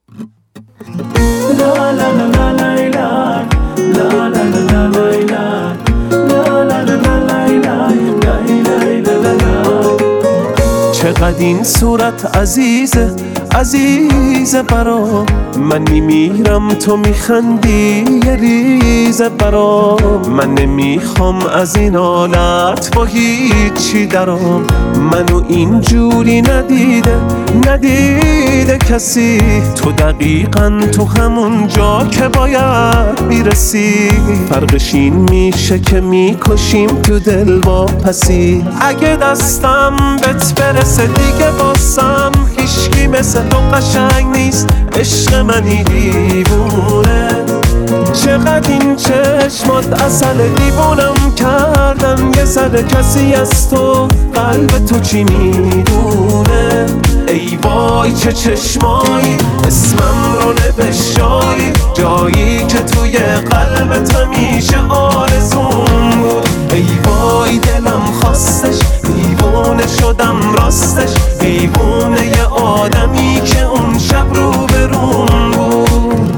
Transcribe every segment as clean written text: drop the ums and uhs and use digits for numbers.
چقدر این صورت عزیزه عزیزه برام، من میمیرم تو میخندی یه ریزه برام. من نمیخوام از این حالت با هیچی درام، منو اینجوری ندیده کسی. تو دقیقاً تو همون جا که باید میرسی، فرقش این میشه که میکشیم تو دل با پسی. اگه دستم بهت برسه دیگه باسم هیچکی مثل تو قشنگ نیست، عشق منی دیوونه. چقدر این چشمات عسل، دیوونم کردن یه ذره. کسی از تو قلب تو چی میدونه؟ ای وای چه چشمایی، اسمم رو نوشتایی، جایی که توی قلبت همیشه آرزوم بود. ای وای دلم خواستش، دیوونه شدم راستش، دیوونه یه آدمی که اون شب رو بروم بود.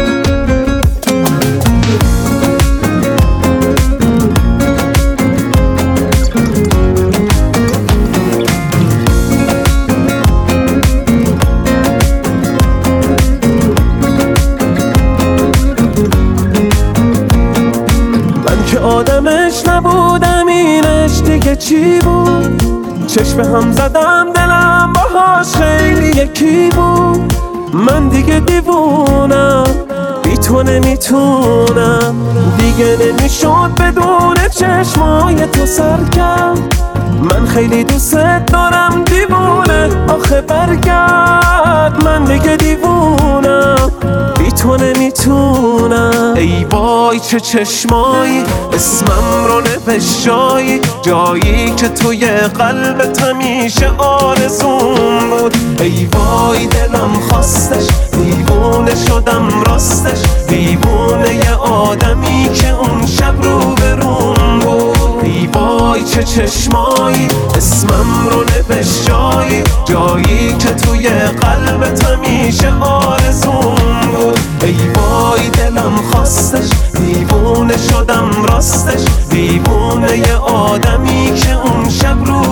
آدمش نبودم، اینش دیگه چی بود؟ چشم هم زدم دلم باهاش خیلی یکی بود. من دیگه دیوونم، بی تو نمیتونم دیگه، نمیشد بدون چشمای تو سرکم. من خیلی دوست دارم دیوونه، آخه برگرد. من دیگه دیوونم، بی تو نمیتونم. ای وای چه چشمایی، اسمم رو نوشتایی، جایی که توی قلبت همیشه آرزوم بود. ای وای دلم خواستش، دیوونه شدم راستش، دیوونه یه آدمی که اون شب رو بروم بود. ای وای چه چشمایی، اسمم رو نوشتایی، جایی که توی قلبت همیشه آرزوم بود. ای وای دلم خواستش، دیوونه شدم راستش، دیوونه یه آدمی که اون شب رو